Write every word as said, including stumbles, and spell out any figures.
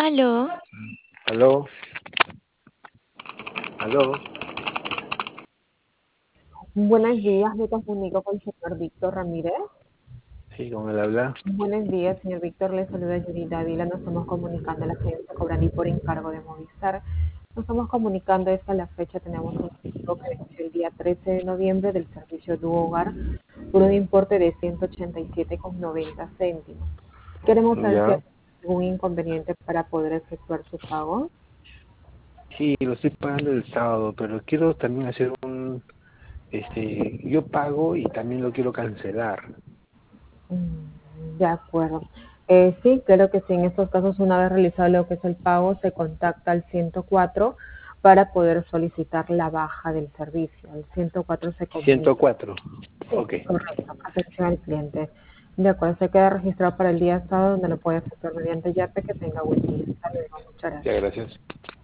Aló, Aló, aló, Buenos días, me comunico con el señor Víctor Ramírez. sí, con el habla. Buenos días, señor Víctor, le saluda Yuri Dávila. Nos estamos comunicando a la agencia Cobrani por encargo de Movistar. Nos estamos comunicando es que a la fecha tenemos un pedido que venció el día trece de noviembre del servicio Duo Hogar por un importe de ciento ochenta y siete con noventa céntimos. Queremos saber si hay Ya, algún inconveniente para poder efectuar su pago. sí, lo estoy pagando el sábado, pero quiero también hacer un, este, yo pago y también lo quiero cancelar. Mm, De acuerdo. Eh, sí, claro que sí. En estos casos, una vez realizado lo que es el pago, se contacta al ciento cuatro para poder solicitar la baja del servicio. El ciento cuatro se Ciento comunica. cuatro. Sí, Ok, correcto. Atención al cliente. De acuerdo, se queda registrado para el día sábado donde lo puede efectuar mediante YAPE. Que tenga buen día. Hasta luego. Muchas ya, gracias. gracias.